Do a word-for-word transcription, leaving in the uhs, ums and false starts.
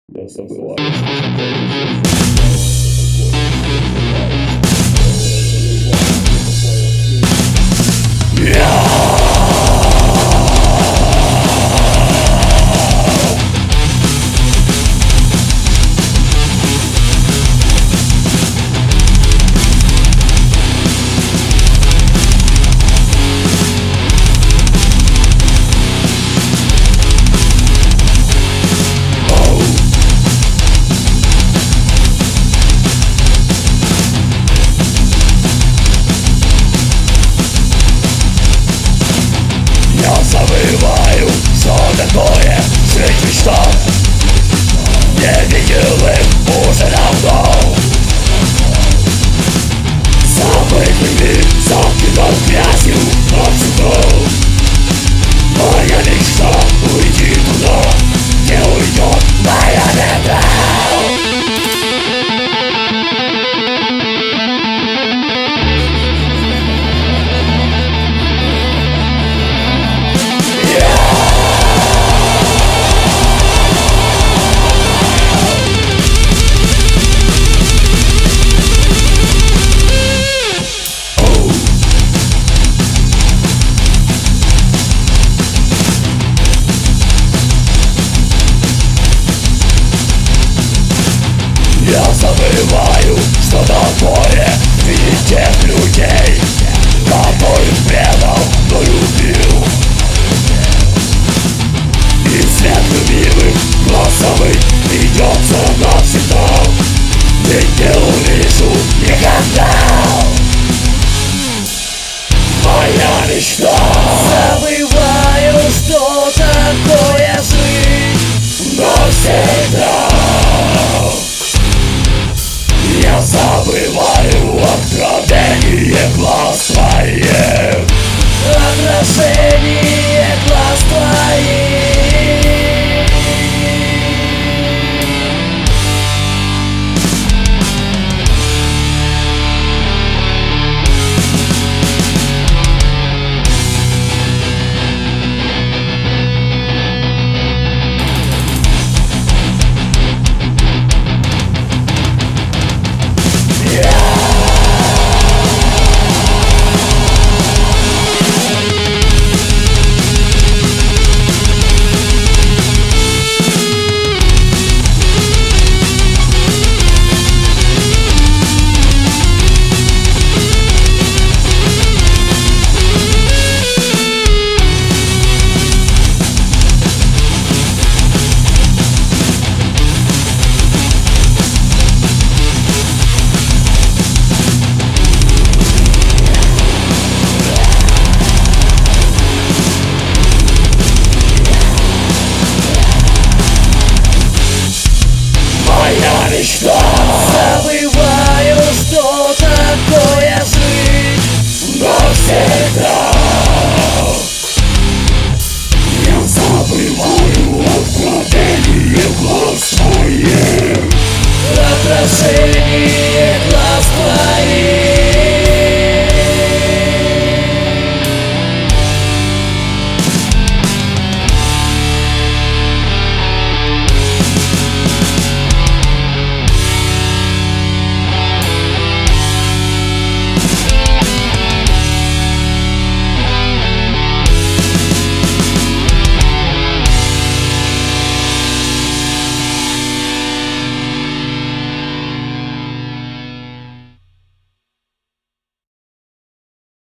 Я забываю, что такое жизнь. Забываю, что такое жить в мечтах. Не видел их уже давно. Забытыми закидал грязью навсегда. Моя мечта уйти туда, где уйдет моя беда. Я забываю, что такое видеть тех людей, которых предал, но любил. И свет любимых глазовых придется навсегда, ведь не увижу никогда. Моя мечта. Забываю, что такое жить навсегда. Я забываю откровение глаз твоих, отражение глаз твоих.